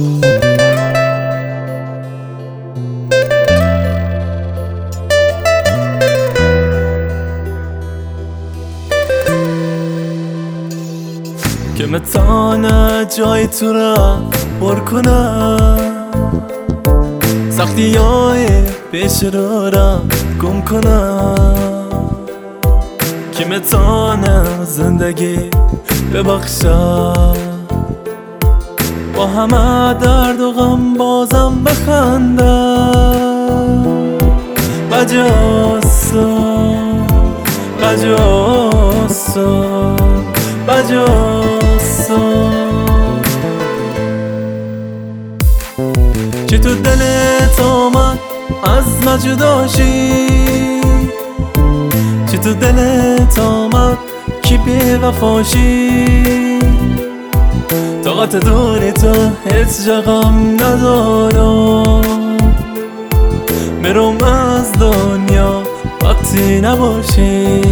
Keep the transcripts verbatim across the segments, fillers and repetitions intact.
که متانه جای تو را پر کنم، سختی های پیش رو را گم کنم، که متانه زندگی ببخشم، با همه درد و غم بازم بخندم. بجاسو بجاسو بجاسو چی تو دلت آمد از ما جدا شی، چی تو دلت آمد کی بی وفاشی، طاقت دوری تو هیچ جا غم ندارم، میرم از دنیا وقتی نباشی.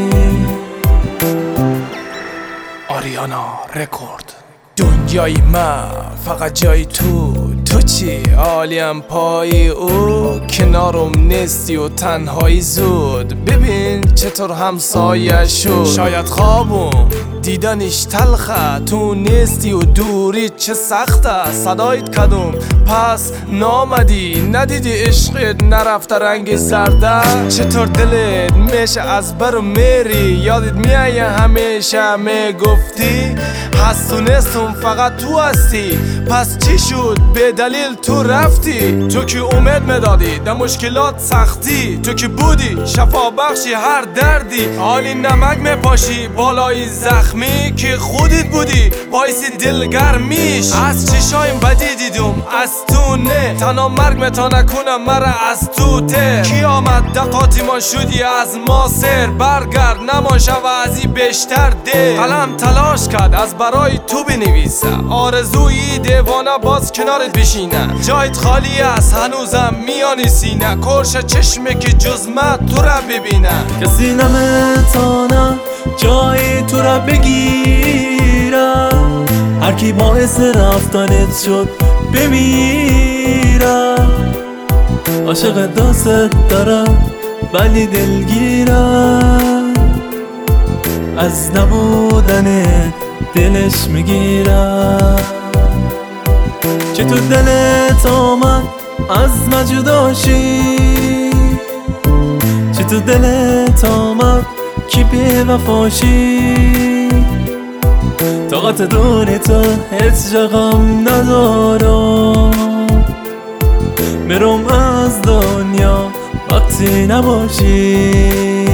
آریانا رکورد. دنیای من فقط جای تو، تو چی؟ عالیم پای او، کنارم نیستی و تنهایی زود. ببین چطور همسایه شد، شاید خوابم دیدنش تلخه، تو نیستی و دوری چه سخته. صدایت کدوم پس نامدی، ندیدی عشقت نرفته رنگ زرده. چطور دلت میشه از برو میری، یادت میایه همیشه میگفتی هست و نیستم فقط تو هستی. پس چی شد به دلیل تو رفتی؟ تو که امید میدادی در مشکلات سختی، تو که بودی شفا بخشی هر دردی. حالی نمک میپاشی بالای زخمی که خودت بودی باعث دلگرمیش. از چشایم بدی دیدم از تو نه، تنها مرگ میتا نکنم مرا از تو ته. کی آمد دقاتی ما شدی از ما سر، برگرد نما شو ازی بیشتر ده. قلم تلاش کرد از برای تو بنویسه، آرزوی دیوانه باز کنارت بشینه. جایت خالی است هنوزم میانی سینه، کرش چشمه که جز من تو را ببینه. کسی نمیتانه جای تو را بگیره، هر کی باعث رفتنت شد بمیره. عاشق دوست دارم ولی دلگیره، از نبودنت دلش میگیره. چه تو دلت آمد از ما جدا شی، چه تو دلت آمد کی بی وفاشی، طاقت دوری تو هیچ جا غم ندارم، میرم از دنیا وقتی نباشی.